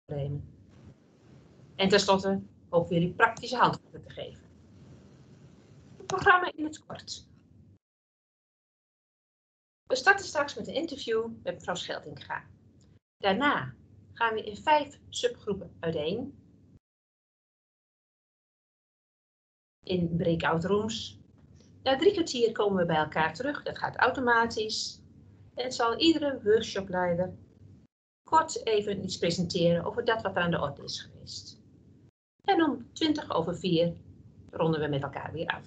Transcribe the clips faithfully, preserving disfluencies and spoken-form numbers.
problemen. En tenslotte hopen we jullie praktische handvatten te geven. Het programma in het kort. We starten straks met een interview met mevrouw Scheltinga. Daarna gaan we in vijf subgroepen uiteen. In breakout rooms. Na drie kwartier komen we bij elkaar terug. Dat gaat automatisch. En zal iedere workshopleider kort even iets presenteren over dat wat aan de orde is geweest. En om twintig over vier ronden we met elkaar weer af.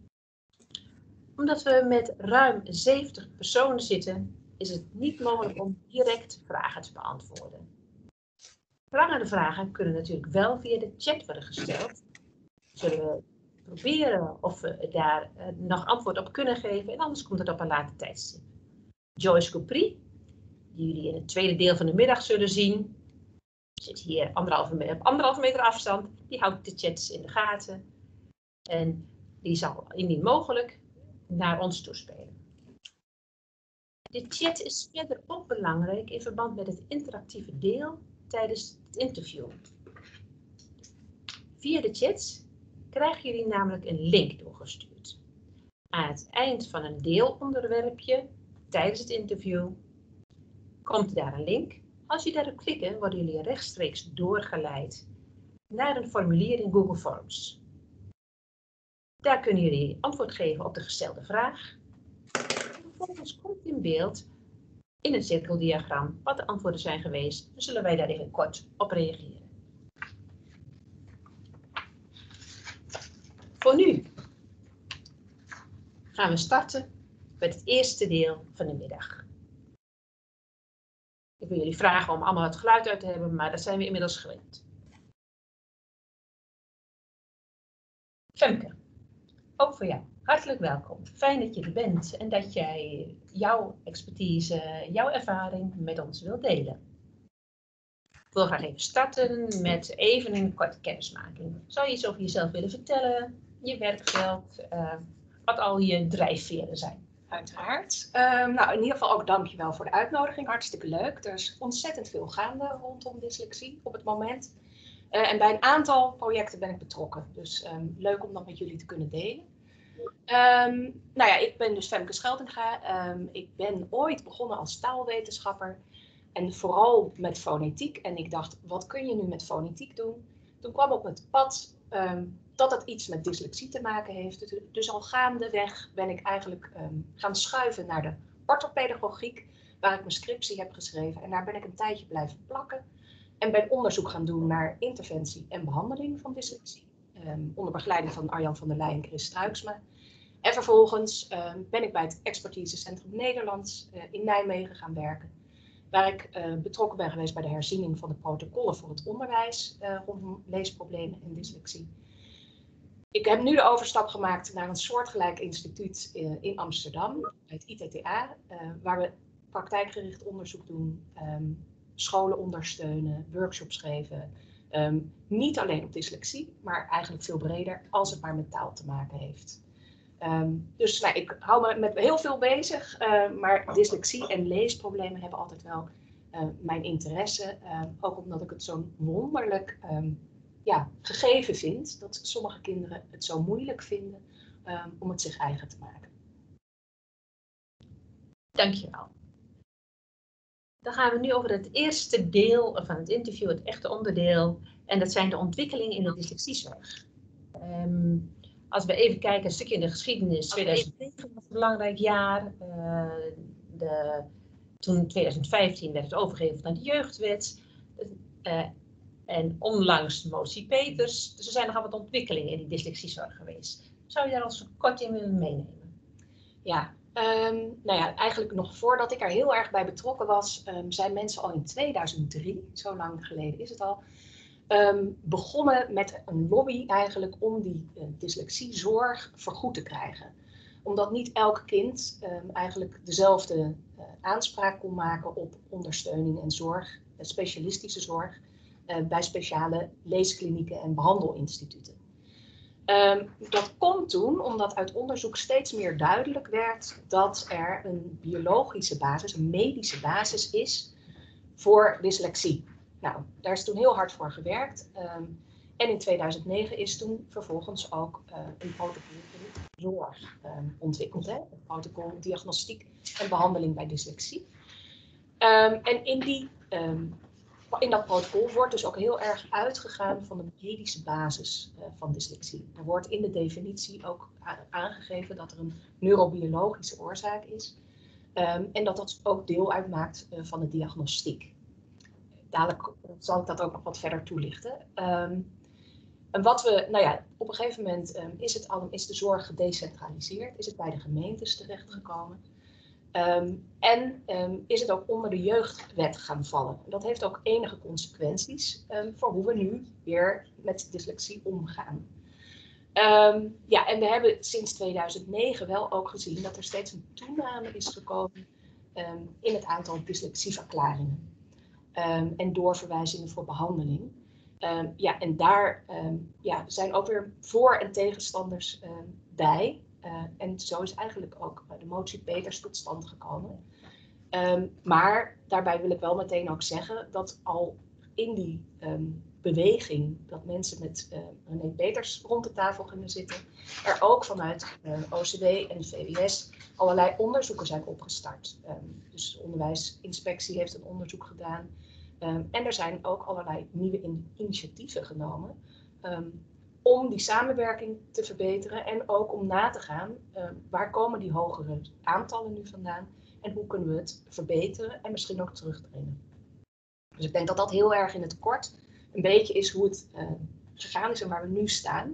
Omdat we met ruim zeventig personen zitten, is het niet mogelijk om direct vragen te beantwoorden. Prangende vragen kunnen natuurlijk wel via de chat worden gesteld. Zullen we proberen of we daar uh, nog antwoord op kunnen geven en anders komt het op een later tijdstip. Joyce Couprie, die jullie in het tweede deel van de middag zullen zien, zit hier anderhalve meter, op anderhalve meter afstand. Die houdt de chats in de gaten en die zal indien mogelijk naar ons toespelen. De chat is verder ook belangrijk in verband met het interactieve deel tijdens het interview. Via de chat krijgen jullie namelijk een link doorgestuurd. Aan het eind van een deelonderwerpje tijdens het interview komt daar een link. Als je daarop klikt, worden jullie rechtstreeks doorgeleid naar een formulier in Google Forms. Daar kunnen jullie antwoord geven op de gestelde vraag. En vervolgens komt in beeld in een cirkeldiagram wat de antwoorden zijn geweest. Dan zullen wij daar even kort op reageren. Voor nu gaan we starten met het eerste deel van de middag. Ik wil jullie vragen om allemaal het geluid uit te hebben, maar dat zijn we inmiddels gewend. Femke, ook voor jou. Hartelijk welkom. Fijn dat je er bent en dat jij jouw expertise, jouw ervaring met ons wilt delen. Ik wil graag even starten met even een korte kennismaking. Zou je iets over jezelf willen vertellen, je werkveld, uh, wat al je drijfveren zijn? Uiteraard. Um, nou, in ieder geval ook dankjewel voor de uitnodiging. Hartstikke leuk. Er is ontzettend veel gaande rondom dyslexie op het moment. Uh, en bij een aantal projecten ben ik betrokken. Dus um, leuk om dat met jullie te kunnen delen. Um, nou ja, ik ben dus Femke Scheltinga. Um, ik ben ooit begonnen als taalwetenschapper. En vooral met fonetiek. En ik dacht, wat kun je nu met fonetiek doen? Toen kwam op het pad um, dat het iets met dyslexie te maken heeft. Dus al gaandeweg ben ik eigenlijk um, gaan schuiven naar de orthopedagogiek, waar ik mijn scriptie heb geschreven. En daar ben ik een tijdje blijven plakken. En ben onderzoek gaan doen naar interventie en behandeling van dyslexie. Um, onder begeleiding van Arjan van der Leij en Chris Struiksma. En vervolgens um, ben ik bij het Expertisecentrum Nederlands uh, in Nijmegen gaan werken. Waar ik uh, betrokken ben geweest bij de herziening van de protocollen voor het onderwijs uh, rondom leesproblemen en dyslexie. Ik heb nu de overstap gemaakt naar een soortgelijk instituut uh, in Amsterdam, het I T T A, uh, waar we praktijkgericht onderzoek doen, um, scholen ondersteunen, workshops geven. Um, niet alleen op dyslexie, maar eigenlijk veel breder als het maar met taal te maken heeft. Um, dus nou, ik hou me met heel veel bezig, uh, maar dyslexie en leesproblemen hebben altijd wel uh, mijn interesse. Uh, ook omdat ik het zo'n wonderlijk um, ja, gegeven vind, dat sommige kinderen het zo moeilijk vinden um, om het zich eigen te maken. Dankjewel. Dan gaan we nu over het eerste deel van het interview, het echte onderdeel. En dat zijn de ontwikkelingen in de dyslexiezorg. Um, Als we even kijken, een stukje in de geschiedenis, tweeduizend negen was een belangrijk jaar. Uh, de, toen tweeduizend vijftien werd het overgeheveld naar de jeugdwet. Uh, en onlangs motie Peters. Dus er zijn nogal wat ontwikkelingen in die dyslexiezorg geweest. Zou je daar als kort in willen meenemen? Ja, um, nou ja, eigenlijk nog voordat ik er heel erg bij betrokken was, um, zijn mensen al in tweeduizend drie, zo lang geleden is het al, Um, begonnen met een lobby eigenlijk om die uh, dyslexiezorg vergoed te krijgen. Omdat niet elk kind um, eigenlijk dezelfde uh, aanspraak kon maken op ondersteuning en zorg, uh, specialistische zorg, uh, bij speciale leesklinieken en behandelinstituten. Um, dat komt toen omdat uit onderzoek steeds meer duidelijk werd dat er een biologische basis, een medische basis is voor dyslexie. nou, daar is toen heel hard voor gewerkt. Um, en in tweeduizend negen is toen vervolgens ook uh, een protocol voor de zorg um, ontwikkeld. Hè? Het protocol diagnostiek en behandeling bij dyslexie. Um, en in, die, um, in dat protocol wordt dus ook heel erg uitgegaan van de medische basis uh, van dyslexie. Er wordt in de definitie ook aangegeven dat er een neurobiologische oorzaak is. Um, en dat dat ook deel uitmaakt uh, van de diagnostiek. Dadelijk zal ik dat ook nog wat verder toelichten. Um, en wat we, nou ja, op een gegeven moment um, is, het al, is de zorg gedecentraliseerd, is het bij de gemeentes terechtgekomen. Um, en um, is het ook onder de jeugdwet gaan vallen. Dat heeft ook enige consequenties um, voor hoe we nu weer met dyslexie omgaan. Um, ja, en we hebben sinds tweeduizend negen wel ook gezien dat er steeds een toename is gekomen um, in het aantal dyslexieverklaringen. Um, en doorverwijzingen voor behandeling. Um, ja, en daar um, ja, zijn ook weer voor- en tegenstanders um, bij. Uh, en zo is eigenlijk ook de motie Peters tot stand gekomen. Um, maar daarbij wil ik wel meteen ook zeggen dat al in die um, beweging dat mensen met uh, René Peters rond de tafel gingen zitten, er ook vanuit uh, O C D en V W S allerlei onderzoeken zijn opgestart. Um, dus de onderwijsinspectie heeft een onderzoek gedaan. Um, en er zijn ook allerlei nieuwe in initiatieven genomen um, om die samenwerking te verbeteren en ook om na te gaan um, waar komen die hogere aantallen nu vandaan en hoe kunnen we het verbeteren en misschien ook terugdringen. Dus ik denk dat dat heel erg in het kort een beetje is hoe het uh, gegaan is en waar we nu staan.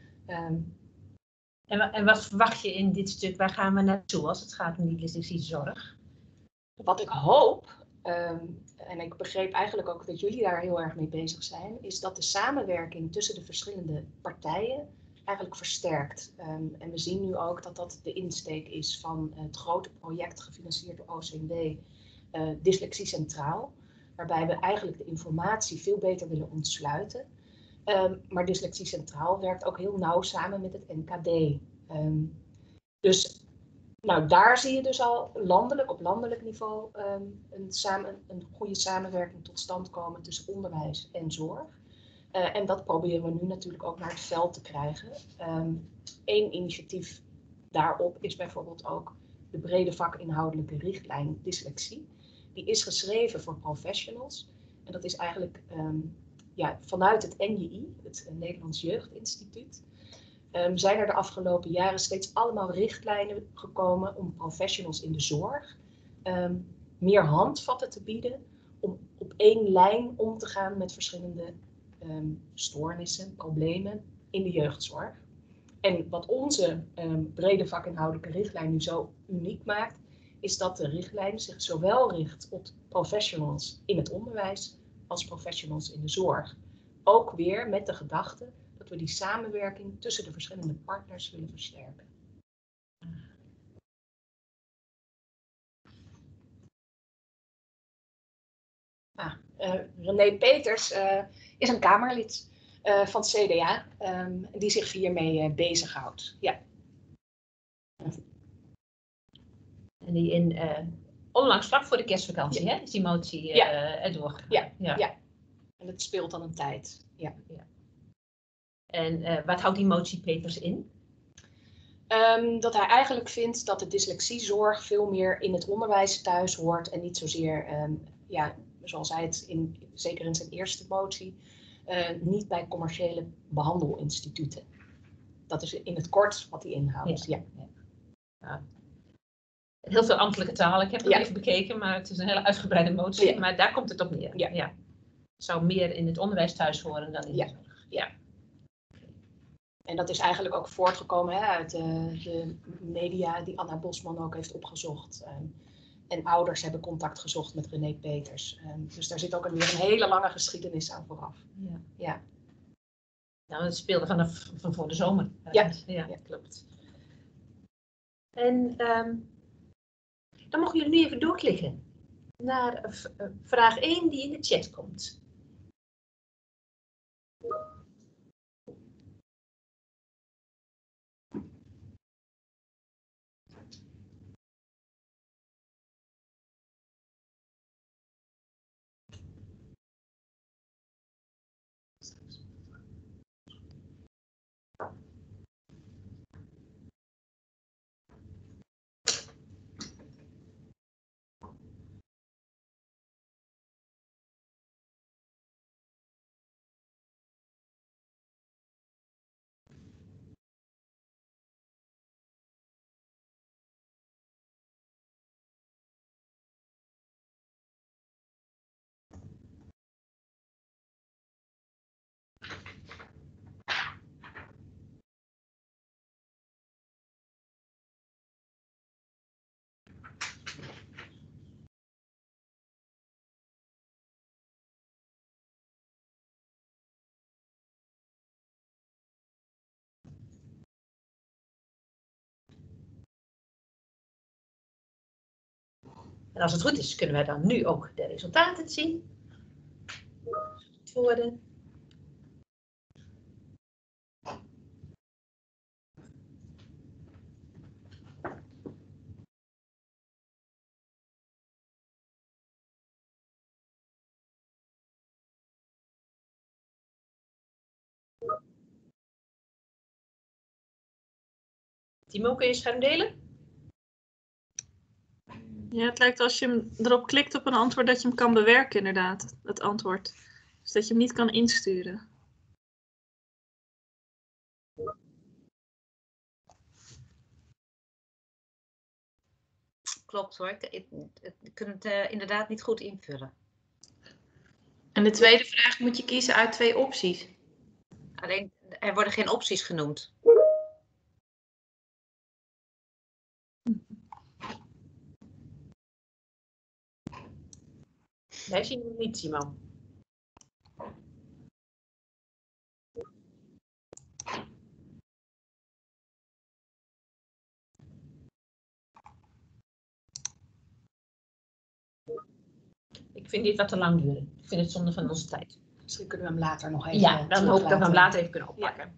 Um, en, en wat verwacht je in dit stuk? Waar gaan we naartoe als het gaat om die dyslexiezorg? Wat ik hoop, um, en ik begreep eigenlijk ook dat jullie daar heel erg mee bezig zijn, is dat de samenwerking tussen de verschillende partijen eigenlijk versterkt. Um, en we zien nu ook dat dat de insteek is van het grote project gefinancierd door O C M W, uh, Dyslexie Centraal, waarbij we eigenlijk de informatie veel beter willen ontsluiten. Um, maar Dyslexie Centraal werkt ook heel nauw samen met het N K D. Um, dus Nou, daar zie je dus al landelijk, op landelijk niveau um, een, samen, een goede samenwerking tot stand komen tussen onderwijs en zorg. Uh, en dat proberen we nu natuurlijk ook naar het veld te krijgen. Um, Eén initiatief daarop is bijvoorbeeld ook de brede vakinhoudelijke richtlijn dyslexie. Die is geschreven voor professionals. En dat is eigenlijk um, ja, vanuit het N J I, het Nederlands Jeugdinstituut. Um, zijn er de afgelopen jaren steeds allemaal richtlijnen gekomen om professionals in de zorg um, meer handvatten te bieden om op één lijn om te gaan met verschillende um, stoornissen, problemen in de jeugdzorg. En wat onze um, brede vakinhoudelijke richtlijn nu zo uniek maakt, is dat de richtlijn zich zowel richt op professionals in het onderwijs als professionals in de zorg. Ook weer met de gedachte dat we die samenwerking tussen de verschillende partners willen versterken. Ah, uh, René Peters uh, is een Kamerlid uh, van het C D A um, die zich hiermee uh, bezighoudt. Ja. En die in uh, onlangs vlak voor de kerstvakantie, ja. hè, is die motie uh, ja. erdoor gegaan. Ja. Ja. ja, en het speelt dan een tijd. Ja. Ja. En uh, wat houdt die motie Peters in? Um, dat hij eigenlijk vindt dat de dyslexiezorg veel meer in het onderwijs thuis hoort en niet zozeer, um, ja, zoals hij het in, zeker in zijn eerste motie, uh, niet bij commerciële behandelinstituten. Dat is in het kort wat hij inhoudt. Ja. Ja. Ja. Heel veel ambtelijke taal. Ik heb het ja. even bekeken, maar het is een hele uitgebreide motie. Ja. Maar daar komt het op neer. Ja. Ja. Het zou meer in het onderwijs thuis horen dan in ja. de zorg. Ja. En dat is eigenlijk ook voortgekomen hè, uit de, de media die Anna Bosman ook heeft opgezocht. Um, en ouders hebben contact gezocht met René Peters. Um, dus daar zit ook een, weer een hele lange geschiedenis aan vooraf. Ja. Ja. Nou, het speelde vanaf van voor de zomer. Ja, ja, ja klopt. En um, dan mogen jullie nu even doorklikken naar uh, vraag één die in de chat komt. En als het goed is, kunnen wij dan nu ook de resultaten zien. Worden. Timo, kun je scherm delen? Ja, het lijkt als je hem erop klikt op een antwoord dat je hem kan bewerken inderdaad, het antwoord. Dus dat je hem niet kan insturen. Klopt hoor, ik, ik, ik kan het uh, inderdaad niet goed invullen. En de tweede vraag moet je kiezen uit twee opties. Alleen, er worden geen opties genoemd. Wij zien hem niet, Simon. Ik vind dit wat te lang duren. Ik vind het zonde van onze tijd. Misschien kunnen we hem later nog even Ja, dan hoop ik dat we hem later even kunnen oppakken.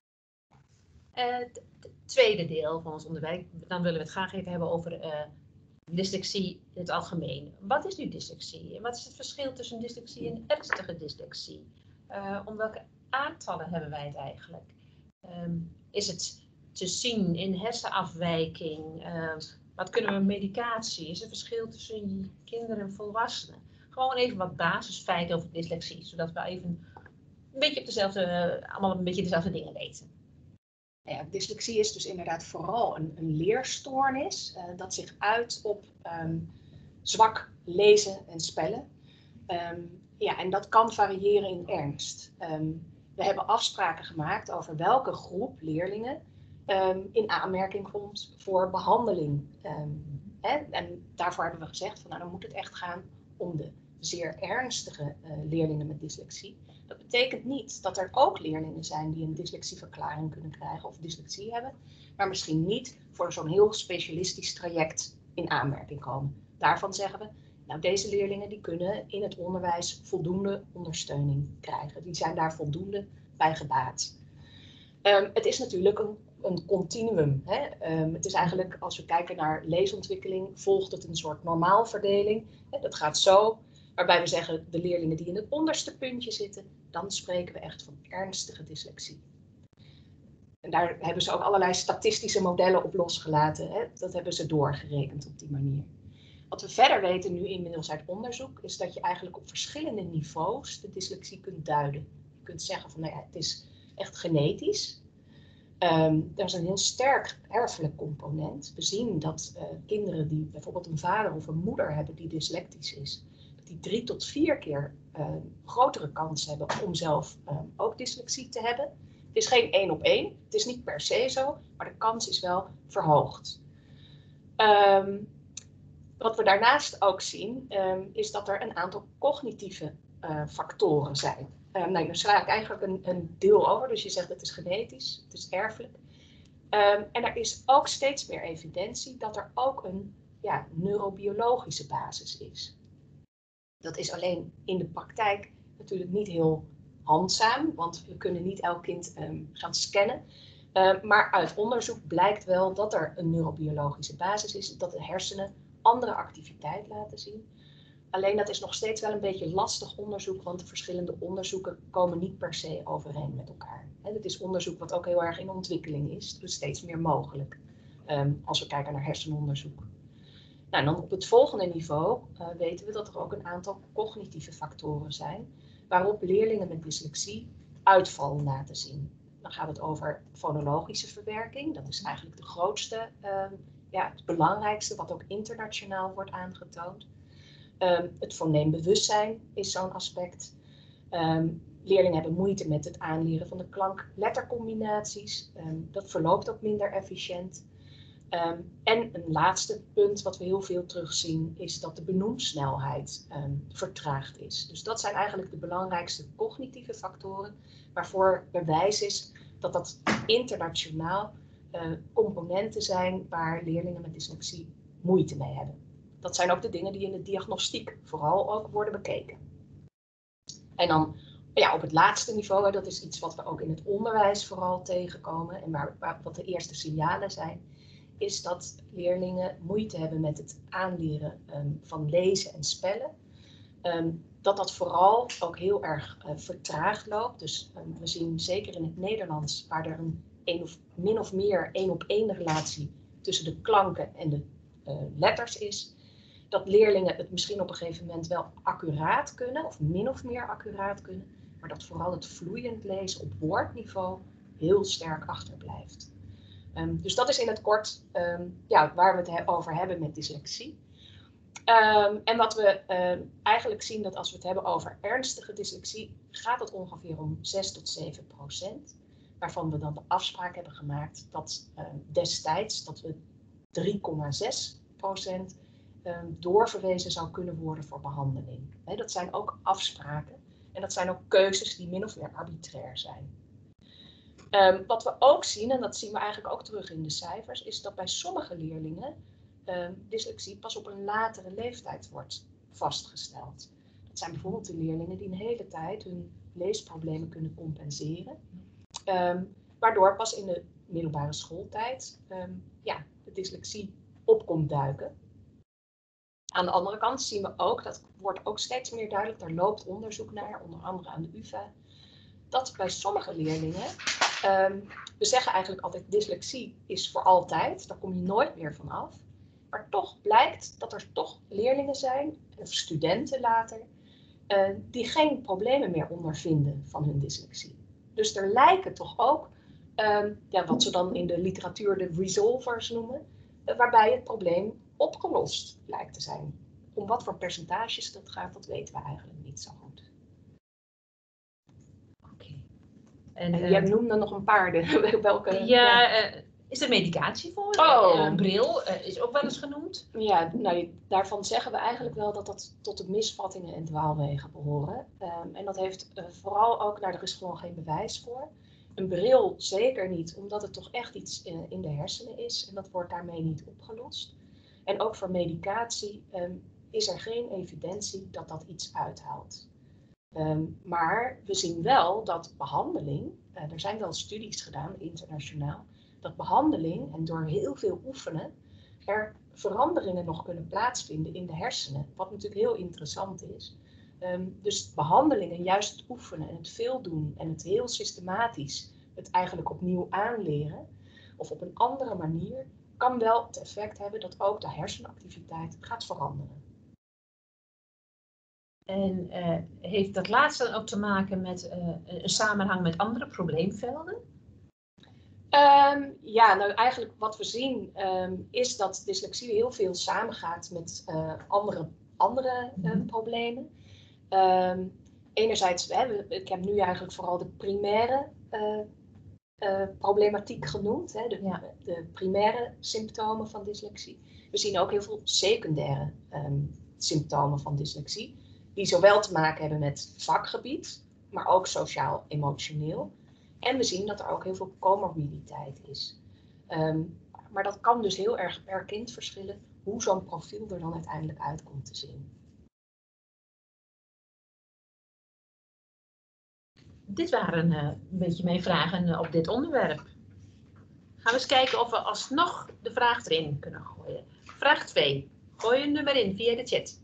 Ja. Uh, het tweede deel van ons onderwijs, dan willen we het graag even hebben over uh, dyslexie in het algemeen. Wat is nu dyslexie? En wat is het verschil tussen dyslexie en ernstige dyslexie? Uh, om welke aantallen hebben wij het eigenlijk? Um, is het te zien in hersenafwijking? Uh, wat kunnen we medicatie? Is er verschil tussen kinderen en volwassenen? Gewoon even wat basisfeiten over dyslexie, zodat we even een beetje op dezelfde, uh, allemaal een beetje dezelfde dingen weten. Ja, dyslexie is dus inderdaad vooral een, een leerstoornis uh, dat zich uit op um, zwak lezen en spellen. Um, ja, en dat kan variëren in ernst. Um, we hebben afspraken gemaakt over welke groep leerlingen um, in aanmerking komt voor behandeling. Um, hè? En daarvoor hebben we gezegd van nou, dan moet het echt gaan om de zeer ernstige uh, leerlingen met dyslexie. Dat betekent niet dat er ook leerlingen zijn die een dyslexieverklaring kunnen krijgen of dyslexie hebben, maar misschien niet voor zo'n heel specialistisch traject in aanmerking komen. Daarvan zeggen we, nou deze leerlingen die kunnen in het onderwijs voldoende ondersteuning krijgen. Die zijn daar voldoende bij gebaat. Um, het is natuurlijk een, een continuum. Hè? Um, het is eigenlijk, als we kijken naar leesontwikkeling, volgt het een soort normaalverdeling. Hè? Dat gaat zo, waarbij we zeggen de leerlingen die in het onderste puntje zitten, dan spreken we echt van ernstige dyslexie. En daar hebben ze ook allerlei statistische modellen op losgelaten. Hè? Dat hebben ze doorgerekend op die manier. Wat we verder weten nu inmiddels uit onderzoek, is dat je eigenlijk op verschillende niveaus de dyslexie kunt duiden. Je kunt zeggen van, nou ja, het is echt genetisch. Um, er is een heel sterk erfelijk component. We zien dat uh, kinderen die bijvoorbeeld een vader of een moeder hebben die dyslectisch is, dat die drie tot vier keer uh, grotere kans hebben om zelf uh, ook dyslexie te hebben. Het is geen één op één, het is niet per se zo, maar de kans is wel verhoogd. Um, wat we daarnaast ook zien, um, is dat er een aantal cognitieve uh, factoren zijn. Um, nou, dan sla ik eigenlijk een, een deel over, dus je zegt het is genetisch, het is erfelijk. Um, en er is ook steeds meer evidentie dat er ook een ja, neurobiologische basis is. Dat is alleen in de praktijk natuurlijk niet heel handzaam, want we kunnen niet elk kind um, gaan scannen. Uh, maar uit onderzoek blijkt wel dat er een neurobiologische basis is, dat de hersenen andere activiteit laten zien. Alleen dat is nog steeds wel een beetje lastig onderzoek, want de verschillende onderzoeken komen niet per se overeen met elkaar. He, dit is onderzoek wat ook heel erg in ontwikkeling is, dus steeds meer mogelijk um, als we kijken naar hersenonderzoek. Nou, dan op het volgende niveau uh, weten we dat er ook een aantal cognitieve factoren zijn, waarop leerlingen met dyslexie uitval laten zien. Dan gaat het over fonologische verwerking, dat is eigenlijk de grootste, um, ja, het belangrijkste wat ook internationaal wordt aangetoond. Um, het foneembewustzijn is zo'n aspect. Um, leerlingen hebben moeite met het aanleren van de klank-lettercombinaties. Um, dat verloopt ook minder efficiënt. Um, en een laatste punt wat we heel veel terugzien is dat de benoemsnelheid um, vertraagd is. Dus dat zijn eigenlijk de belangrijkste cognitieve factoren waarvoor bewijs is dat dat internationaal uh, componenten zijn waar leerlingen met dyslexie moeite mee hebben. dat zijn ook de dingen die in de diagnostiek vooral ook worden bekeken. En dan ja, op het laatste niveau, hè, dat is iets wat we ook in het onderwijs vooral tegenkomen en waar, waar, wat de eerste signalen zijn, is dat leerlingen moeite hebben met het aanleren um, van lezen en spellen. Um, dat dat vooral ook heel erg uh, vertraagd loopt. Dus um, we zien zeker in het Nederlands, waar er een, een of, min of meer één op één relatie tussen de klanken en de uh, letters is, dat leerlingen het misschien op een gegeven moment wel accuraat kunnen, of min of meer accuraat kunnen, maar dat vooral het vloeiend lezen op woordniveau heel sterk achterblijft. Um, dus dat is in het kort um, ja, waar we het he- over hebben met dyslexie. Um, en wat we um, eigenlijk zien, dat als we het hebben over ernstige dyslexie, gaat het ongeveer om zes tot zeven procent. Waarvan we dan de afspraak hebben gemaakt dat um, destijds dat we drie komma zes procent um, doorverwezen zou kunnen worden voor behandeling. He, dat zijn ook afspraken en dat zijn ook keuzes die min of meer arbitrair zijn. Um, wat we ook zien, en dat zien we eigenlijk ook terug in de cijfers, is dat bij sommige leerlingen um, dyslexie pas op een latere leeftijd wordt vastgesteld. Dat zijn bijvoorbeeld de leerlingen die een hele tijd hun leesproblemen kunnen compenseren, um, waardoor pas in de middelbare schooltijd um, ja, de dyslexie op komt duiken. Aan de andere kant zien we ook, dat wordt ook steeds meer duidelijk, daar loopt onderzoek naar, onder andere aan de U vA, dat bij sommige leerlingen, um, we zeggen eigenlijk altijd dyslexie is voor altijd, daar kom je nooit meer van af. Maar toch blijkt dat er toch leerlingen zijn, of studenten later, uh, die geen problemen meer ondervinden van hun dyslexie. Dus er lijken toch ook, um, ja, wat ze dan in de literatuur de resolvers noemen, uh, waarbij het probleem opgelost lijkt te zijn. Om wat voor percentages dat gaat, dat weten we eigenlijk niet zo goed. En, En uh, jij noemde nog een paar. De, welke, ja, ja. Uh, is er medicatie voor? Oh. Uh, een bril uh, is ook wel eens genoemd. Ja, nou, daarvan zeggen we eigenlijk wel dat dat tot de misvattingen en dwaalwegen behoren. Um, en dat heeft uh, vooral ook, nou, er is gewoon geen bewijs voor. Een bril zeker niet, omdat het toch echt iets in, in de hersenen is. En dat wordt daarmee niet opgelost. En ook voor medicatie um, is er geen evidentie dat dat iets uithaalt. Um, maar we zien wel dat behandeling, uh, er zijn wel studies gedaan internationaal, dat behandeling en door heel veel oefenen er veranderingen nog kunnen plaatsvinden in de hersenen. Wat natuurlijk heel interessant is. Um, dus behandeling en juist het oefenen en het veel doen en het heel systematisch het eigenlijk opnieuw aanleren of op een andere manier kan wel het effect hebben dat ook de hersenactiviteit gaat veranderen. En uh, heeft dat laatste dan ook te maken met uh, een samenhang met andere probleemvelden? Um, ja, nou eigenlijk wat we zien um, is dat dyslexie heel veel samengaat met uh, andere, andere uh, mm-hmm. problemen. Um, enerzijds, hè, ik heb nu eigenlijk vooral de primaire uh, uh, problematiek genoemd, hè, de, ja. de primaire symptomen van dyslexie. We zien ook heel veel secundaire um, symptomen van dyslexie, die zowel te maken hebben met vakgebied, maar ook sociaal-emotioneel. En we zien dat er ook heel veel comorbiditeit is. Um, maar dat kan dus heel erg per kind verschillen hoe zo'n profiel er dan uiteindelijk uit komt te zien. Dit waren uh, een beetje mijn vragen uh, op dit onderwerp. Gaan we eens kijken of we alsnog de vraag erin kunnen gooien. Vraag twee. Gooi een nummer in via de chat.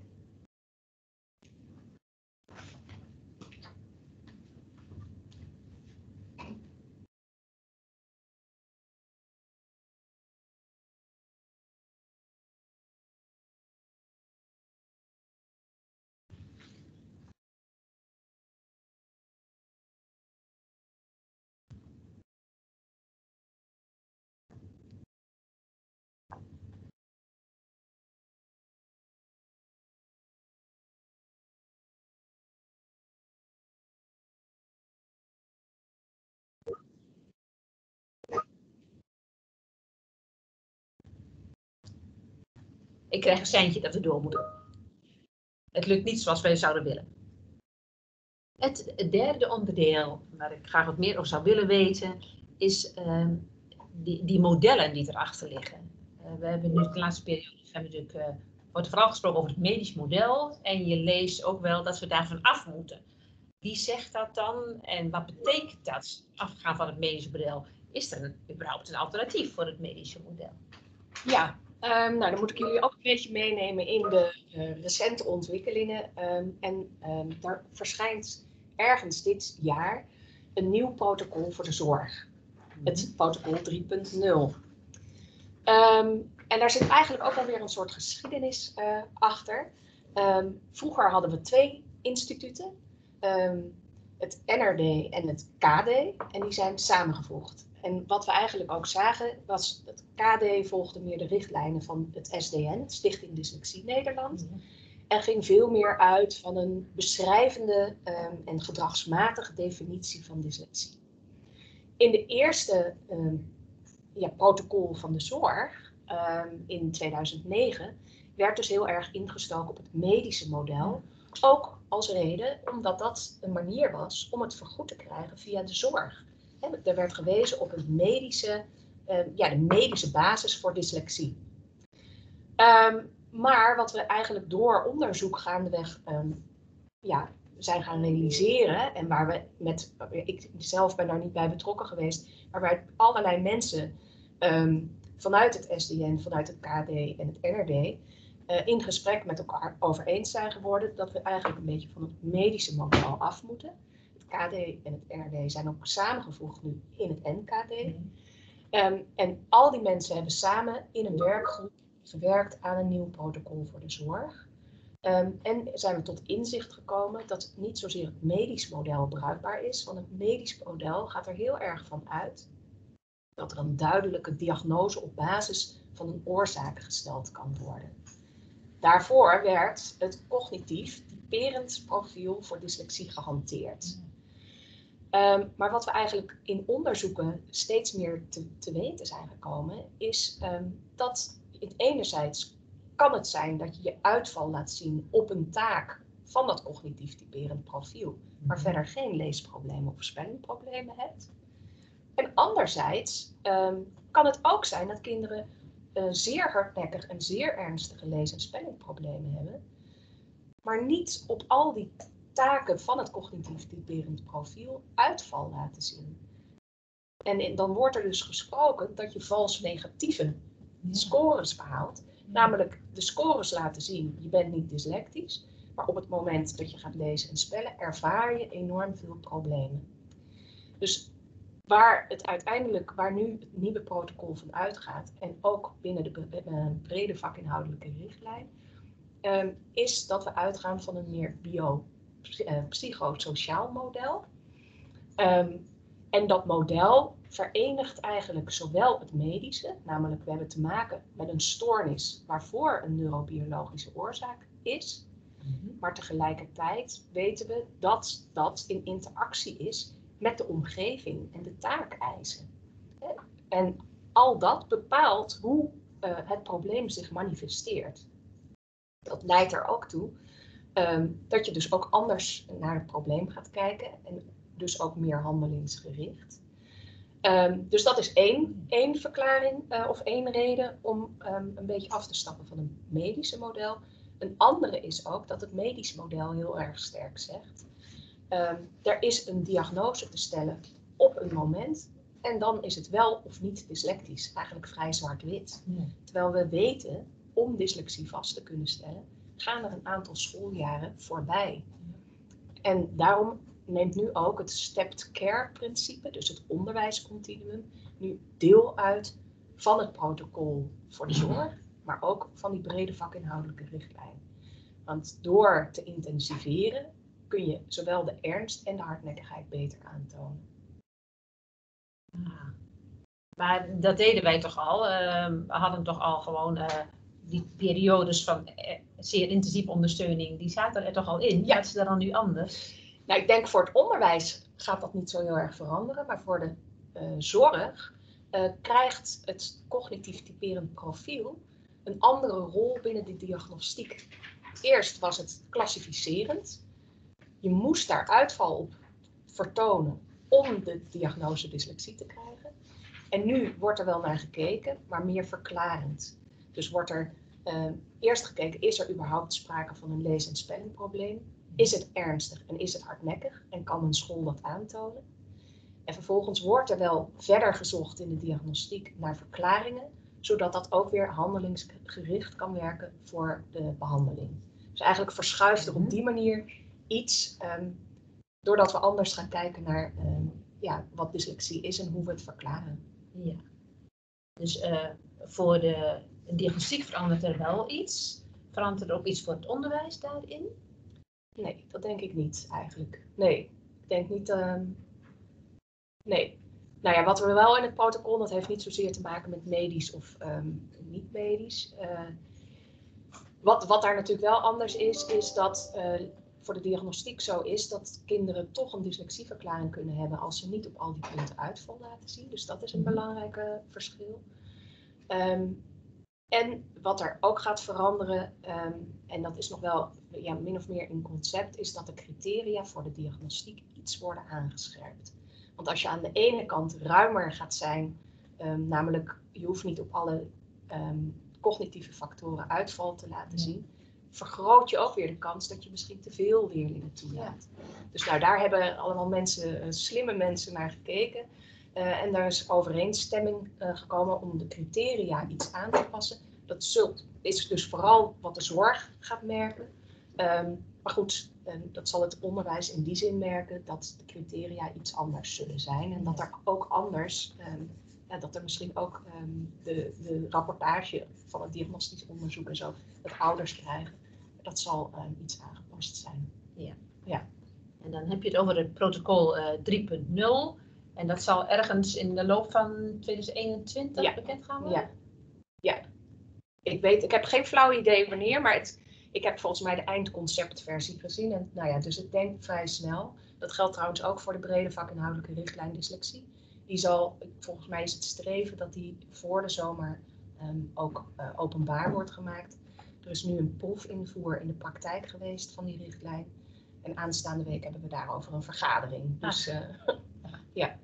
Ik krijg een seintje dat we door moeten. Het lukt niet zoals wij zouden willen. Het derde onderdeel, waar ik graag wat meer over zou willen weten, is uh, die, die modellen die erachter liggen. Uh, we hebben nu de laatste periode hebben we natuurlijk uh, wordt vooral gesproken over het medisch model. En je leest ook wel dat we daarvan af moeten. Wie zegt dat dan? En wat betekent dat, afgaan van het medische model? Is er een, überhaupt een alternatief voor het medische model? Ja, um, nou dan moet ik jullie ook een beetje meenemen in de uh, recente ontwikkelingen. Um, en um, daar verschijnt ergens dit jaar een nieuw protocol voor de zorg. Het protocol drie punt nul. Um, en daar zit eigenlijk ook alweer een soort geschiedenis uh, achter. Um, vroeger hadden we twee instituten. Um, het N R D en het K D. En die zijn samengevoegd. En wat we eigenlijk ook zagen, was dat K D volgde meer de richtlijnen van het S D N, het Stichting Dyslexie Nederland. Mm-hmm. En ging veel meer uit van een beschrijvende um, en gedragsmatige definitie van dyslexie. In de eerste um, ja, protocol van de zorg, um, in tweeduizend negen, werd dus heel erg ingestoken op het medische model. Ook als reden omdat dat een manier was om het vergoed te krijgen via de zorg. Er werd gewezen op een medische, uh, ja, de medische basis voor dyslexie. Um, maar wat we eigenlijk door onderzoek gaandeweg um, ja, zijn gaan realiseren, en waar we met, ik zelf ben daar niet bij betrokken geweest, maar waar allerlei mensen um, vanuit het S D N, vanuit het K D en het N R D uh, in gesprek met elkaar over eens zijn geworden dat we eigenlijk een beetje van het medische model af moeten. Het K D en het N R D zijn ook samengevoegd nu in het N K D. Mm. Um, en al die mensen hebben samen in een werkgroep gewerkt aan een nieuw protocol voor de zorg. Um, en zijn we tot inzicht gekomen dat niet zozeer het medisch model bruikbaar is, want het medisch model gaat er heel erg van uit dat er een duidelijke diagnose op basis van een oorzaak gesteld kan worden. Daarvoor werd het cognitief typerend profiel voor dyslexie gehanteerd. Um, maar wat we eigenlijk in onderzoeken steeds meer te, te weten zijn gekomen, is um, dat het enerzijds kan het zijn dat je je uitval laat zien op een taak van dat cognitief typerend profiel, maar verder geen leesproblemen of spellingproblemen hebt. En anderzijds um, kan het ook zijn dat kinderen uh, zeer hardnekkig en zeer ernstige lees- en spellingproblemen hebben, maar niet op al die taken van het cognitief typerend profiel uitval laten zien. En in, dan wordt er dus gesproken dat je vals negatieve scores behaalt. Namelijk de scores laten zien, je bent niet dyslectisch, maar op het moment dat je gaat lezen en spellen ervaar je enorm veel problemen. Dus waar het uiteindelijk, waar nu het nieuwe protocol van uitgaat, en ook binnen de brede vakinhoudelijke richtlijn, um, is dat we uitgaan van een meer bio Uh, psychosociaal model. Um, en dat model verenigt eigenlijk zowel het medische, namelijk we hebben te maken met een stoornis waarvoor een neurobiologische oorzaak is, mm-hmm. maar tegelijkertijd weten we dat dat in interactie is met de omgeving en de taakeisen. En al dat bepaalt hoe uh, het probleem zich manifesteert. Dat leidt er ook toe Um, dat je dus ook anders naar het probleem gaat kijken en dus ook meer handelingsgericht. Um, dus dat is één, één verklaring uh, of één reden om um, een beetje af te stappen van een medische model. Een andere is ook dat het medisch model heel erg sterk zegt. Um, er is een diagnose te stellen op een moment en dan is het wel of niet dyslectisch, eigenlijk vrij zwart-wit. Ja. Terwijl we weten, om dyslexie vast te kunnen stellen, gaan er een aantal schooljaren voorbij. En daarom neemt nu ook het stepped care principe, dus het onderwijscontinuum, nu deel uit van het protocol voor de zorg, maar ook van die brede vakinhoudelijke richtlijn. Want door te intensiveren kun je zowel de ernst en de hardnekkigheid beter aantonen. Ah. Maar dat deden wij toch al. Uh, we hadden toch al gewoon uh, die periodes van uh, zeer intensieve ondersteuning, die zaten er toch al in. Ja. Wat is dat dan nu anders? Nou, ik denk voor het onderwijs gaat dat niet zo heel erg veranderen, maar voor de uh, zorg uh, krijgt het cognitief typerend profiel een andere rol binnen de diagnostiek. Eerst was het klassificerend. Je moest daar uitval op vertonen om de diagnose dyslexie te krijgen. En nu wordt er wel naar gekeken, maar meer verklarend. Dus wordt er uh, eerst gekeken, is er überhaupt sprake van een lees- en spellingprobleem? Is het ernstig en is het hardnekkig en kan een school dat aantonen? En vervolgens wordt er wel verder gezocht in de diagnostiek naar verklaringen, zodat dat ook weer handelingsgericht kan werken voor de behandeling. Dus eigenlijk verschuift er op die manier iets, um, doordat we anders gaan kijken naar um, ja, wat dyslexie is en hoe we het verklaren. Ja. Dus uh, voor de diagnostiek verandert er wel iets. Verandert er ook iets voor het onderwijs daarin? Nee, dat denk ik niet eigenlijk. Nee, ik denk niet... Um, nee. Nou ja, wat we wel in het protocol, dat heeft niet zozeer te maken met medisch of um, niet medisch. Uh, wat, wat daar natuurlijk wel anders is, is dat uh, voor de diagnostiek zo is dat kinderen toch een dyslexieverklaring kunnen hebben als ze niet op al die punten uitval laten zien. Dus dat is een belangrijk uh, verschil. Um, en wat er ook gaat veranderen, um, en dat is nog wel ja, min of meer in concept, is dat de criteria voor de diagnostiek iets worden aangescherpt. Want als je aan de ene kant ruimer gaat zijn, um, namelijk je hoeft niet op alle um, cognitieve factoren uitval te laten zien, vergroot je ook weer de kans dat je misschien te veel leerlingen toelaat. Ja. Dus nou, daar hebben allemaal mensen, uh, slimme mensen naar gekeken. Uh, en daar is overeenstemming uh, gekomen om de criteria iets aan te passen. Dat zult, is dus vooral wat de zorg gaat merken. Um, maar goed, um, dat zal het onderwijs in die zin merken dat de criteria iets anders zullen zijn. En dat er ook anders, um, ja, dat er misschien ook um, de, de rapportage van het diagnostisch onderzoek en zo, dat ouders krijgen, dat zal um, iets aangepast zijn. Ja. Ja. En dan heb je het over het protocol uh, drie punt nul. En dat zal ergens in de loop van twintig eenentwintig ja. bekend gaan worden? Ja. Ja. Ik weet, ik heb geen flauw idee wanneer, maar het, ik heb volgens mij de eindconceptversie gezien. En, nou ja, dus ik denk vrij snel. Dat geldt trouwens ook voor de brede vakinhoudelijke richtlijn dyslexie. Die zal, volgens mij is het streven dat die voor de zomer um, ook uh, openbaar wordt gemaakt. Er is nu een proefinvoer in de praktijk geweest van die richtlijn. En aanstaande week hebben we daarover een vergadering. Dus uh, ja.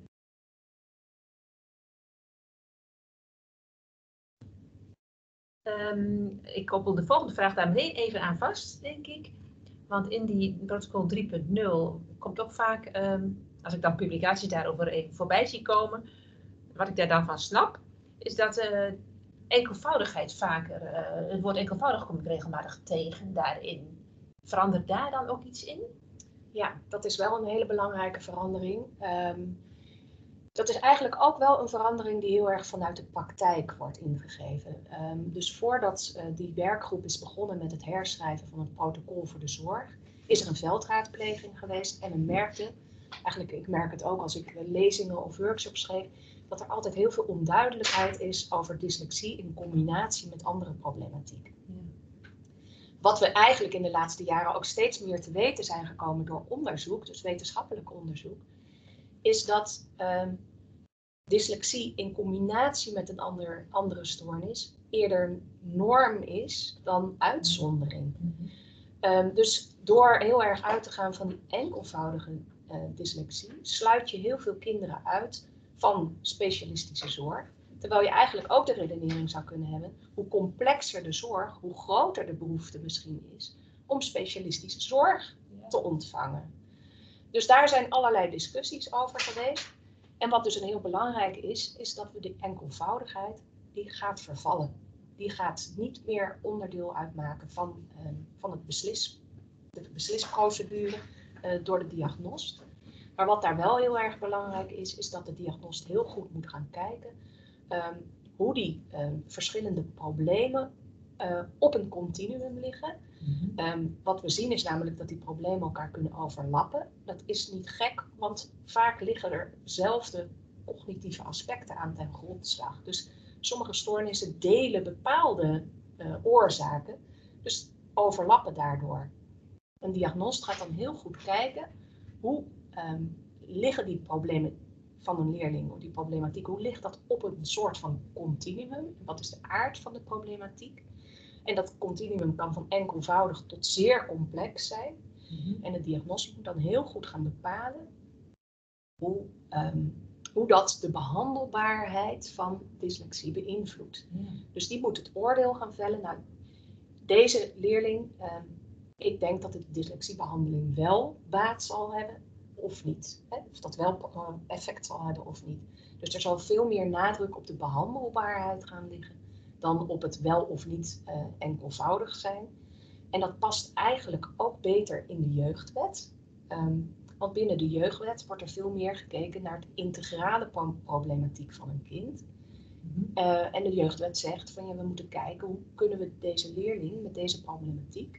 Um, ik koppel de volgende vraag daar meteen even aan vast, denk ik. Want in die protocol drie punt nul komt ook vaak, um, als ik dan publicaties daarover even voorbij zie komen, wat ik daar dan van snap, is dat uh, enkelvoudigheid vaker, uh, het woord enkelvoudig kom ik regelmatig tegen daarin. Verandert daar dan ook iets in? Ja, dat is wel een hele belangrijke verandering. Um, Dat is eigenlijk ook wel een verandering die heel erg vanuit de praktijk wordt ingegeven. Um, dus voordat uh, die werkgroep is begonnen met het herschrijven van het protocol voor de zorg, is er een veldraadpleging geweest. En men merkte, eigenlijk ik merk het ook als ik lezingen of workshops schreef, dat er altijd heel veel onduidelijkheid is over dyslexie in combinatie met andere problematiek. Ja. Wat we eigenlijk in de laatste jaren ook steeds meer te weten zijn gekomen door onderzoek, dus wetenschappelijk onderzoek, is dat um, dyslexie in combinatie met een ander, andere stoornis eerder norm is dan uitzondering. Mm-hmm. Um, dus door heel erg uit te gaan van die enkelvoudige uh, dyslexie, sluit je heel veel kinderen uit van specialistische zorg. Terwijl je eigenlijk ook de redenering zou kunnen hebben, hoe complexer de zorg, hoe groter de behoefte misschien is om specialistische zorg te ontvangen. Dus daar zijn allerlei discussies over geweest. En wat dus een heel belangrijk is, is dat we de enkelvoudigheid, die gaat vervallen. Die gaat niet meer onderdeel uitmaken van, uh, van het beslis, de beslisprocedure uh, door de diagnost. Maar wat daar wel heel erg belangrijk is, is dat de diagnost heel goed moet gaan kijken um, hoe die um, verschillende problemen uh, op een continuum liggen. Mm-hmm. Um, wat we zien is namelijk dat die problemen elkaar kunnen overlappen. Dat is niet gek, want vaak liggen er dezelfde cognitieve aspecten aan ten grondslag. Dus sommige stoornissen delen bepaalde uh, oorzaken, dus overlappen daardoor. Een diagnost gaat dan heel goed kijken hoe um, liggen die problemen van een leerling, of die problematiek, hoe ligt dat op een soort van continuum? Wat is de aard van de problematiek? En dat continuum kan van enkelvoudig tot zeer complex zijn. Mm-hmm. En de diagnost moet dan heel goed gaan bepalen hoe, um, hoe dat de behandelbaarheid van dyslexie beïnvloedt. Ja. Dus die moet het oordeel gaan vellen. Nou, deze leerling, uh, ik denk dat de dyslexiebehandeling wel baat zal hebben of niet. Hè? Of dat wel uh, effect zal hebben of niet. Dus er zal veel meer nadruk op de behandelbaarheid gaan liggen dan op het wel of niet uh, enkelvoudig zijn. En dat past eigenlijk ook beter in de jeugdwet. Um, want binnen de jeugdwet wordt er veel meer gekeken naar de integrale problematiek van een kind. Mm-hmm. Uh, en de jeugdwet zegt van ja, we moeten kijken hoe kunnen we deze leerling met deze problematiek,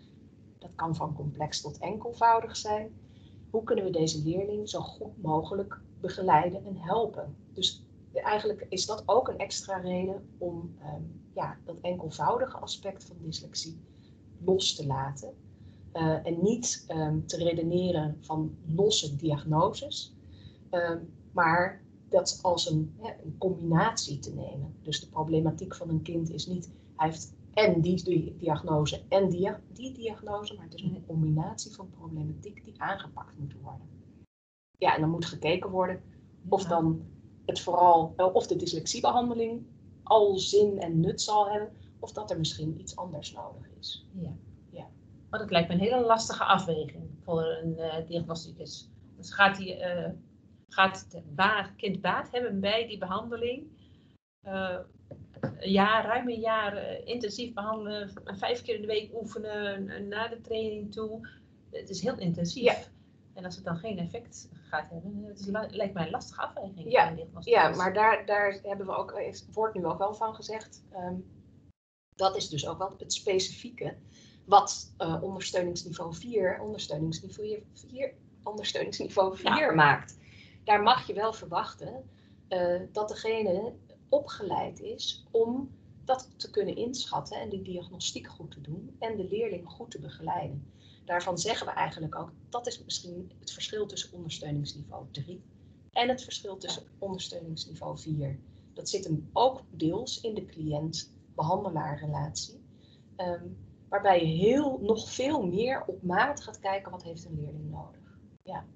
dat kan van complex tot enkelvoudig zijn, hoe kunnen we deze leerling zo goed mogelijk begeleiden en helpen. Dus eigenlijk is dat ook een extra reden om um, ja, dat enkelvoudige aspect van dyslexie los te laten. Uh, en niet um, te redeneren van losse diagnoses, um, maar dat als een, hè, een combinatie te nemen. Dus de problematiek van een kind is niet, hij heeft en die, die diagnose en die, die diagnose, maar het is een combinatie van problematiek die aangepakt moet worden. Ja, en dan moet gekeken worden of Ja. dan het vooral, of de dyslexiebehandeling al zin en nut zal hebben, of dat er misschien iets anders nodig is. Ja. Ja. Maar dat lijkt me een hele lastige afweging voor een uh, diagnosticus. Dus gaat, die, uh, gaat het baat, kind baat hebben bij die behandeling? Uh, een jaar, ruim een jaar uh, intensief behandelen, vijf keer in de week oefenen, uh, na de training toe. Het is heel intensief. Ja. En als het dan geen effect gaat hebben, het is, lijkt mij een lastige afweging. Ja, voor een diagnosticus. ja, maar daar, daar hebben we ook, wordt nu ook wel van gezegd. Um, dat is dus ook wel het specifieke. Wat uh, ondersteuningsniveau vier, ondersteuningsniveau vier, ondersteuningsniveau vier ja. maakt. Daar mag je wel verwachten uh, dat degene opgeleid is om dat te kunnen inschatten en die diagnostiek goed te doen en de leerling goed te begeleiden. Daarvan zeggen we eigenlijk ook, dat is misschien het verschil tussen ondersteuningsniveau drie en het verschil tussen ondersteuningsniveau vier. Dat zit hem ook deels in de cliënt-behandelaar-relatie. Um, waarbij je heel, nog veel meer op maat gaat kijken wat heeft een leerling nodig. Ja.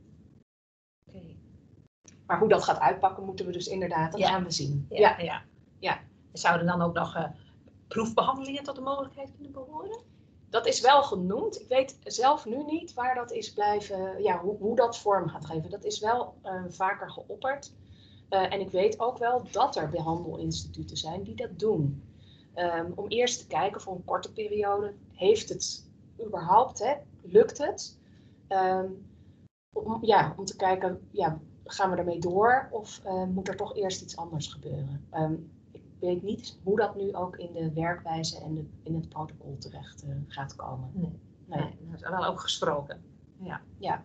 Okay. Maar hoe dat gaat uitpakken moeten we dus inderdaad, dat ja. gaan we zien. Ja, ja. ja. ja. Zouden dan ook nog uh, proefbehandelingen tot de mogelijkheid kunnen behoren? Dat is wel genoemd. Ik weet zelf nu niet waar dat is blijven, ja, hoe, hoe dat vorm gaat geven. Dat is wel uh, vaker geopperd. Uh, en ik weet ook wel dat er behandelinstituten zijn die dat doen. Um, om eerst te kijken voor een korte periode, heeft het überhaupt, hè? Lukt het? Um, om, ja, om te kijken, ja, gaan we ermee door of uh, moet er toch eerst iets anders gebeuren? Um, ik weet niet hoe dat nu ook in de werkwijze en de, in het protocol terecht uh, gaat komen. Nee, nee. nee, dat is wel ook gesproken. Ja. ja.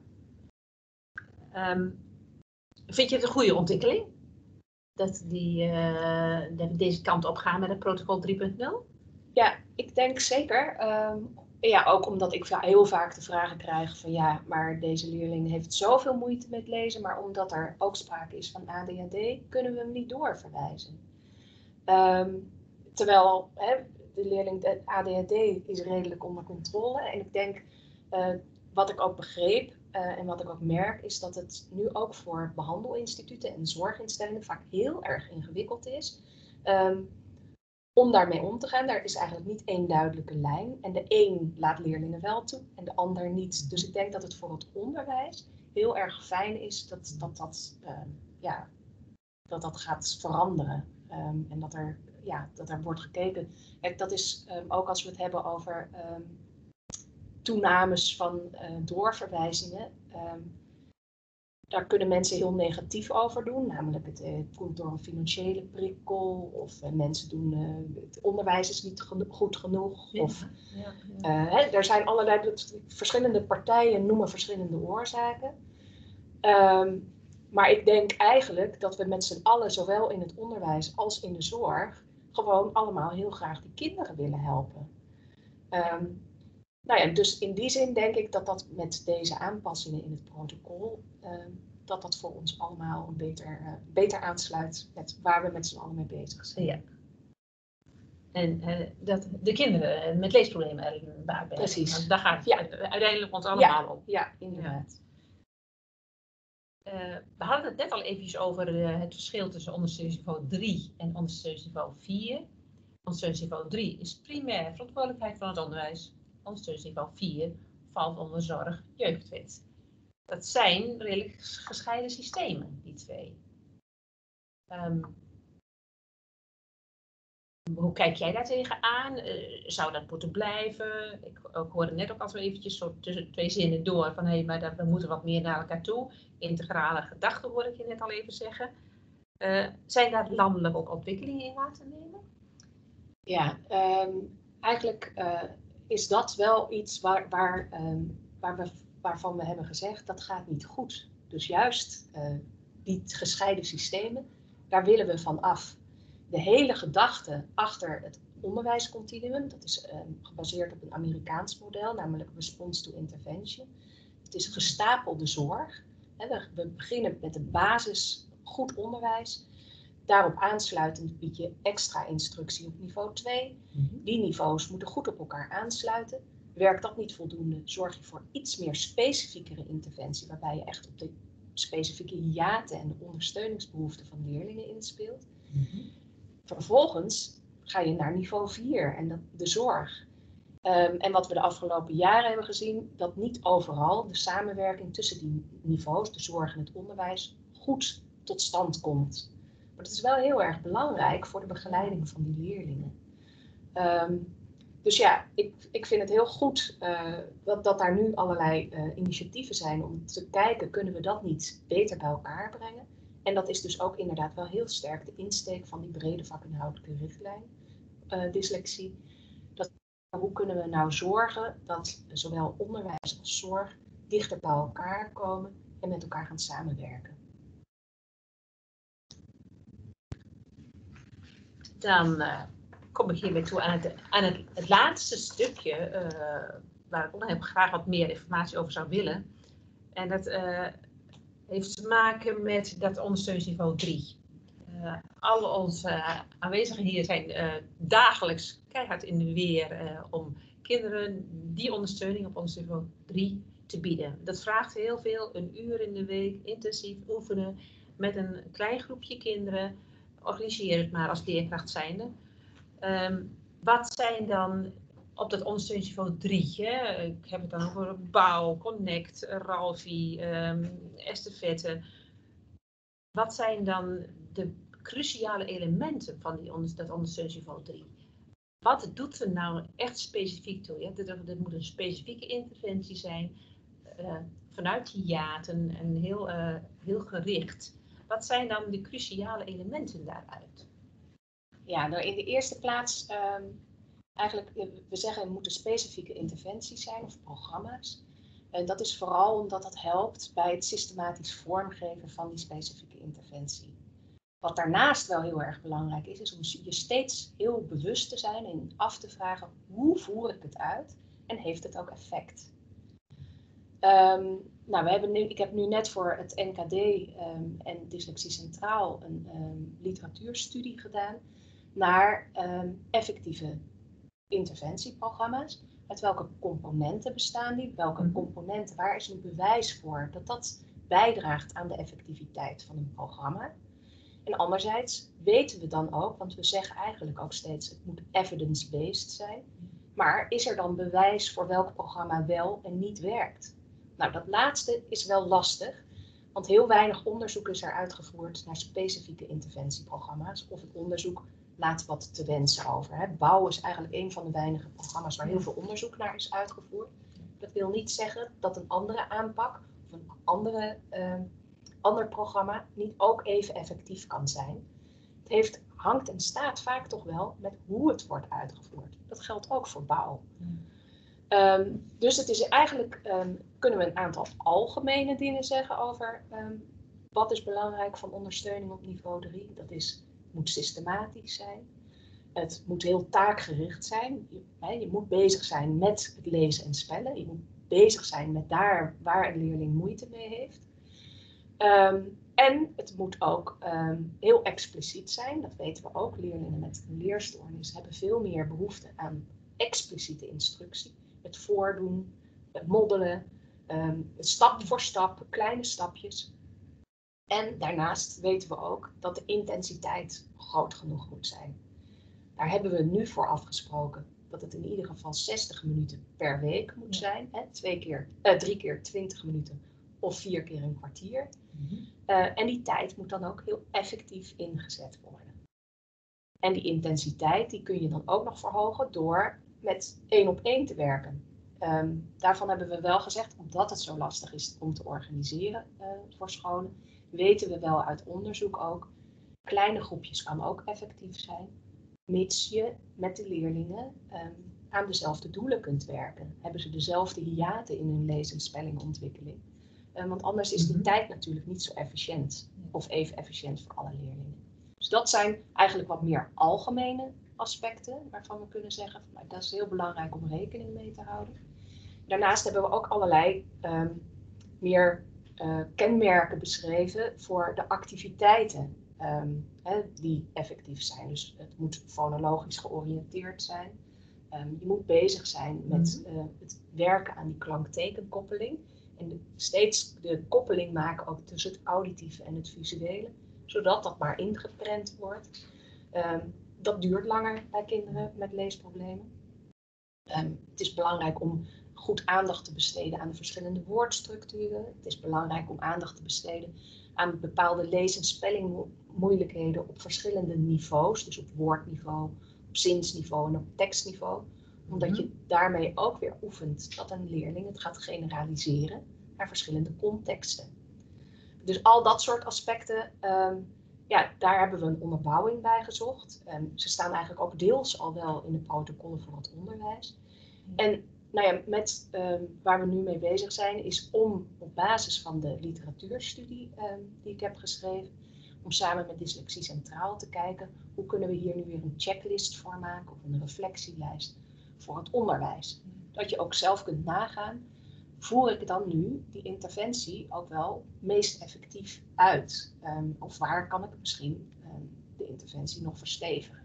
Um, vind je het een goede ontwikkeling? Dat die uh, de, deze kant op gaan met het protocol drie punt nul? Ja, ik denk zeker. Um, ja, ook omdat ik heel vaak de vragen krijg van ja, maar deze leerling heeft zoveel moeite met lezen, maar omdat er ook sprake is van A D H D, kunnen we hem niet doorverwijzen. Um, terwijl hè, de leerling, de A D H D is redelijk onder controle. En ik denk, uh, wat ik ook begreep uh, en wat ik ook merk, is dat het nu ook voor behandelinstituten en zorginstellingen vaak heel erg ingewikkeld is. Um, om daarmee om te gaan. Daar is eigenlijk niet één duidelijke lijn. En de een laat leerlingen wel toe en de ander niet. Dus ik denk dat het voor het onderwijs heel erg fijn is dat dat, dat, uh, ja, dat, dat gaat veranderen. Um, en dat er, ja, dat er wordt gekeken. Kijk, dat is um, ook als we het hebben over um, toenames van uh, doorverwijzingen. Um, Daar kunnen mensen heel negatief over doen, namelijk het, uh, het komt door een financiële prikkel of uh, mensen doen, uh, het onderwijs is niet geno- goed genoeg. Ja, of, ja, ja. Uh, hè, er zijn allerlei verschillende partijen noemen verschillende oorzaken. Um, maar ik denk eigenlijk dat we met z'n allen, zowel in het onderwijs als in de zorg, gewoon allemaal heel graag die kinderen willen helpen. Um, Nou ja, dus in die zin denk ik dat dat met deze aanpassingen in het protocol, uh, dat dat voor ons allemaal een beter, uh, beter aansluit met waar we met z'n allen mee bezig zijn. Ja. En uh, dat de kinderen met leesproblemen er baat bij. Precies. Want daar gaat het ja. uiteindelijk ons allemaal ja. om. Ja, inderdaad. Uh, we hadden het net al even over uh, het verschil tussen ondersteuningsniveau drie en ondersteuningsniveau vier. Ondersteuningsniveau drie is primair verantwoordelijkheid van het onderwijs. Ondersteuningsniveau vier valt onder zorg jeugdwet. Dat zijn redelijk gescheiden systemen, die twee. Um, hoe kijk jij daar tegenaan? Uh, zou dat moeten blijven? Ik, ik hoorde net ook al zo eventjes zo tussen twee zinnen door van hé, hey, maar dat, we moeten wat meer naar elkaar toe. Integrale gedachten hoorde ik je net al even zeggen. Uh, zijn daar landelijk ook ontwikkelingen in waar te nemen? Ja, um, eigenlijk uh, is dat wel iets waar, waar, um, waar we, waarvan we hebben gezegd dat gaat niet goed. Dus juist uh, die gescheiden systemen, daar willen we van af. De hele gedachte achter het onderwijscontinuum, dat is um, gebaseerd op een Amerikaans model, namelijk response to intervention. Het is gestapelde zorg. He, we, we beginnen met de basis, goed onderwijs. Daarop aansluitend bied je extra instructie op niveau twee. Mm-hmm. Die niveaus moeten goed op elkaar aansluiten. Werkt dat niet voldoende, zorg je voor iets meer specifiekere interventie, waarbij je echt op de specifieke hiaten en de ondersteuningsbehoeften van leerlingen inspeelt. Mm-hmm. Vervolgens ga je naar niveau vier en de, de zorg. Um, en wat we de afgelopen jaren hebben gezien, dat niet overal de samenwerking tussen die niveaus, de zorg en het onderwijs, goed tot stand komt. Maar dat is wel heel erg belangrijk voor de begeleiding van die leerlingen. Um, dus ja, ik, ik vind het heel goed uh, dat, dat daar nu allerlei uh, initiatieven zijn om te kijken, kunnen we dat niet beter bij elkaar brengen? En dat is dus ook inderdaad wel heel sterk de insteek van die brede vakinhoudelijke richtlijn, uh, dyslexie. Dat, hoe kunnen we nou zorgen dat zowel onderwijs als zorg dichter bij elkaar komen en met elkaar gaan samenwerken? Dan uh, kom ik hiermee toe aan het, aan het, het laatste stukje, uh, waar ik ook graag wat meer informatie over zou willen. En dat uh, heeft te maken met dat ondersteuningsniveau drie. Uh, alle onze uh, aanwezigen hier zijn uh, dagelijks keihard in de weer uh, om kinderen die ondersteuning op ondersteuningsniveau drie te bieden. Dat vraagt heel veel, een uur in de week, intensief oefenen met een klein groepje kinderen. Organiseer het maar als leerkracht zijnde. Um, wat zijn dan op dat ondersteuningsniveau drie? Hè? Ik heb het dan over bouw, connect, Ralfi, um, estafette. Wat zijn dan de cruciale elementen van die onder, dat ondersteuningsniveau drie? Wat doet er nou echt specifiek toe? Ja? Dit, dit moet een specifieke interventie zijn, uh, vanuit die hiaten en heel, uh, heel gericht. Wat zijn dan de cruciale elementen daaruit? Ja, nou in de eerste plaats, um, eigenlijk, we zeggen het moeten specifieke interventies zijn of programma's. En dat is vooral omdat dat helpt bij het systematisch vormgeven van die specifieke interventie. Wat daarnaast wel heel erg belangrijk is, is om je steeds heel bewust te zijn en af te vragen, hoe voer ik het uit en heeft het ook effect? Um, nou, we hebben nu, ik heb nu net voor het N K D um, en Dyslexie Centraal een um, literatuurstudie gedaan naar um, effectieve interventieprogramma's. Uit welke componenten bestaan die? Welke componenten, waar is een bewijs voor dat dat bijdraagt aan de effectiviteit van een programma? En anderzijds weten we dan ook, want we zeggen eigenlijk ook steeds het moet evidence-based zijn. Maar is er dan bewijs voor welk programma wel en niet werkt? Nou, dat laatste is wel lastig, want heel weinig onderzoek is er uitgevoerd naar specifieke interventieprogramma's. Of het onderzoek laat wat te wensen over. Hè. Bouw is eigenlijk een van de weinige programma's waar heel veel onderzoek naar is uitgevoerd. Dat wil niet zeggen dat een andere aanpak of een andere, uh, ander programma niet ook even effectief kan zijn. Het heeft, hangt en staat vaak toch wel met hoe het wordt uitgevoerd. Dat geldt ook voor bouw. Hmm. Um, dus het is eigenlijk, um, kunnen we een aantal algemene dingen zeggen over um, wat is belangrijk van ondersteuning op niveau drie. Dat is, het moet systematisch zijn. Het moet heel taakgericht zijn. Je, hè, je moet bezig zijn met het lezen en spellen. Je moet bezig zijn met daar waar een leerling moeite mee heeft. Um, en het moet ook um, heel expliciet zijn. Dat weten we ook. Leerlingen met een leerstoornis hebben veel meer behoefte aan expliciete instructie. Het voordoen, het moddelen, um, stap voor stap, kleine stapjes. En daarnaast weten we ook dat de intensiteit groot genoeg moet zijn. Daar hebben we nu voor afgesproken dat het in ieder geval zestig minuten per week moet zijn. Hè? Twee keer, eh, drie keer twintig minuten of vier keer een kwartier. Mm-hmm. uh, en die tijd moet dan ook heel effectief ingezet worden. En die intensiteit die kun je dan ook nog verhogen door met één op één te werken. Um, daarvan hebben we wel gezegd, omdat het zo lastig is om te organiseren uh, voor scholen, weten we wel uit onderzoek ook, kleine groepjes kan ook effectief zijn, mits je met de leerlingen um, aan dezelfde doelen kunt werken. Hebben ze dezelfde hiaten in hun lees- en spellingontwikkeling. Um, want anders is die mm-hmm. tijd natuurlijk niet zo efficiënt of even efficiënt voor alle leerlingen. Dus dat zijn eigenlijk wat meer algemene aspecten waarvan we kunnen zeggen, nou, dat is heel belangrijk om rekening mee te houden. Daarnaast hebben we ook allerlei um, meer uh, kenmerken beschreven voor de activiteiten um, hè, die effectief zijn. Dus het moet fonologisch georiënteerd zijn. Um, je moet bezig zijn met uh, het werken aan die klank-tekenkoppeling. En de, steeds de koppeling maken ook tussen het auditieve en het visuele. Zodat dat maar ingeprent wordt. Um, dat duurt langer bij kinderen met leesproblemen. Um, het is belangrijk om goed aandacht te besteden aan de verschillende woordstructuren. Het is belangrijk om aandacht te besteden aan bepaalde lees- en spellingmoeilijkheden op verschillende niveaus. Dus op woordniveau, op zinsniveau en op tekstniveau. Omdat mm-hmm. je daarmee ook weer oefent dat een leerling het gaat generaliseren naar verschillende contexten. Dus al dat soort aspecten, um, ja, daar hebben we een onderbouwing bij gezocht. Um, ze staan eigenlijk ook deels al wel in de protocollen voor het onderwijs. En nou ja, met, um, waar we nu mee bezig zijn, is om op basis van de literatuurstudie um, die ik heb geschreven, om samen met Dyslexie Centraal te kijken, hoe kunnen we hier nu weer een checklist voor maken of een reflectielijst voor het onderwijs. Dat je ook zelf kunt nagaan, voer ik dan nu die interventie ook wel meest effectief uit? Um, of waar kan ik misschien um, de interventie nog verstevigen?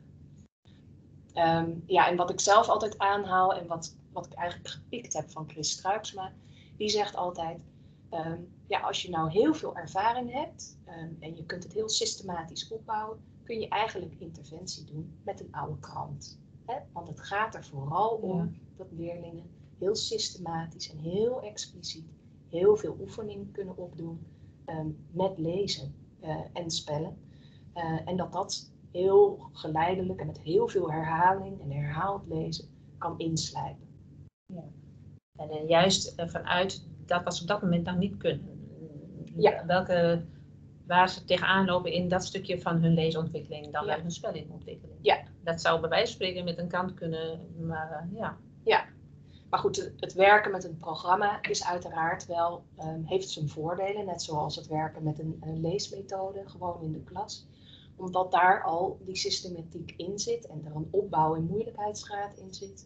Um, ja, en wat ik zelf altijd aanhaal en wat, wat ik eigenlijk gepikt heb van Chris Struiksma, die zegt altijd, um, ja, als je nou heel veel ervaring hebt um, en je kunt het heel systematisch opbouwen, kun je eigenlijk interventie doen met een oude krant. Hè? Want het gaat er vooral om ja. dat leerlingen heel systematisch en heel expliciet heel veel oefening kunnen opdoen um, met lezen uh, en spellen. Uh, en dat dat heel geleidelijk en met heel veel herhaling en herhaald lezen kan inslijpen. Ja. En uh, juist uh, vanuit dat wat ze op dat moment dan niet kunnen. Ja. Welke, waar ze tegenaan lopen in dat stukje van hun leesontwikkeling dan ja. wel hun spellingontwikkeling. Ja. Dat zou bij wijze van spreken met een kant kunnen, maar uh, ja. Ja. Maar goed, het werken met een programma is uiteraard wel, um, heeft zijn voordelen, net zoals het werken met een, een leesmethode, gewoon in de klas. Omdat daar al die systematiek in zit en er een opbouw en moeilijkheidsgraad in zit.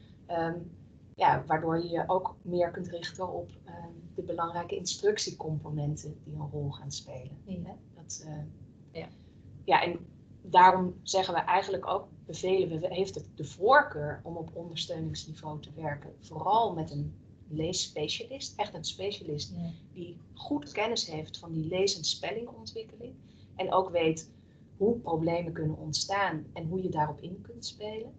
Um, ja, waardoor je je ook meer kunt richten op um, de belangrijke instructiecomponenten die een rol gaan spelen. Ja. Hè? Dat, uh, ja. ja, en daarom zeggen we eigenlijk ook, bevelen we, heeft het de voorkeur om op ondersteuningsniveau te werken. Vooral met een leesspecialist, echt een specialist ja. die goed kennis heeft van die lees- en spellingontwikkeling. En ook weet hoe problemen kunnen ontstaan en hoe je daarop in kunt spelen.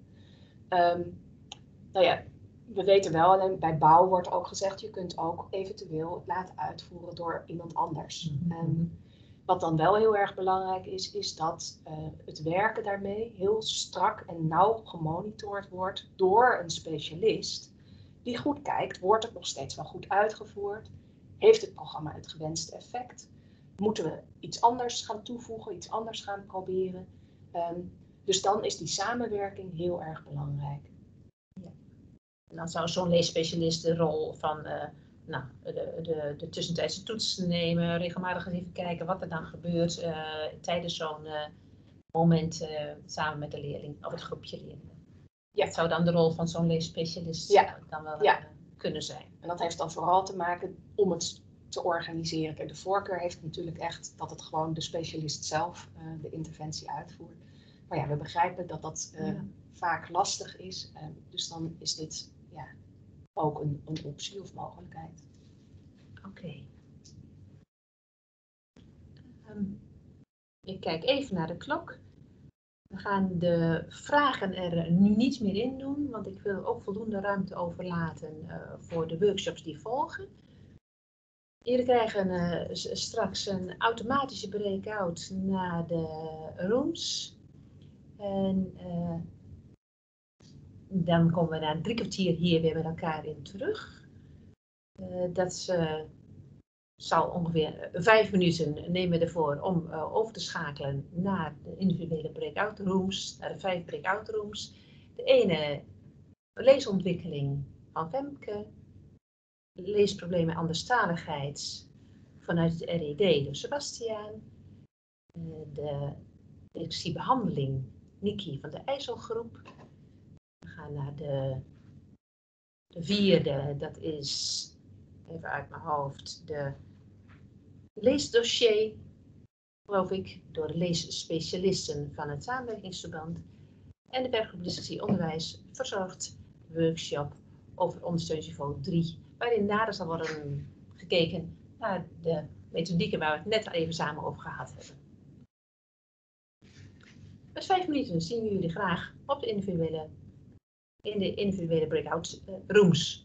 Um, nou ja, we weten wel, alleen bij bouw wordt ook gezegd, je kunt ook eventueel het laten uitvoeren door iemand anders. Mm-hmm. Um, wat dan wel heel erg belangrijk is, is dat uh, het werken daarmee heel strak en nauw gemonitord wordt door een specialist die goed kijkt, wordt het nog steeds wel goed uitgevoerd? Heeft het programma het gewenste effect? Moeten we iets anders gaan toevoegen, iets anders gaan proberen? Um, dus dan is die samenwerking heel erg belangrijk. Ja. En dan zou zo'n leesspecialist de rol van uh, nou, de, de, de tussentijdse toetsen nemen, regelmatig even kijken wat er dan gebeurt uh, tijdens zo'n uh, moment uh, samen met de leerling of het groepje leerlingen. Ja. Dat zou dan de rol van zo'n leesspecialist ja. dan wel ja. uh, kunnen zijn. En dat heeft dan vooral te maken om het te organiseren. Kijk, de voorkeur heeft natuurlijk echt dat het gewoon de specialist zelf uh, de interventie uitvoert. Maar ja, we begrijpen dat dat uh, ja. vaak lastig is. Uh, dus dan is dit ja, ook een, een optie of mogelijkheid. Oké. Okay. Um, ik kijk even naar de klok. We gaan de vragen er nu niet meer in doen, want ik wil ook voldoende ruimte overlaten uh, voor de workshops die volgen. Jullie krijgen uh, straks een automatische breakout naar de rooms. En uh, dan komen we na drie kwartier hier weer met elkaar in terug. Uh, dat uh, zal ongeveer vijf minuten nemen ervoor om uh, over te schakelen naar de individuele breakout rooms, naar de vijf breakout rooms. De ene leesontwikkeling van Femke, leesproblemen anderstaligheid vanuit het R E D door Sebastiaan, uh, de dyslexiebehandeling Niki van de IJsselgroep. We gaan naar de, de vierde, dat is, even uit mijn hoofd, de leesdossier, geloof ik, door de leesspecialisten van het samenwerkingsverband. En de werkgroep Dyslexie Onderwijs verzorgt de workshop over ondersteuningsniveau drie, waarin nader zal worden gekeken naar de methodieken waar we het net al even samen over gehad hebben. Dus vijf minuten zien we jullie graag op de individuele, in de individuele breakout uh, rooms.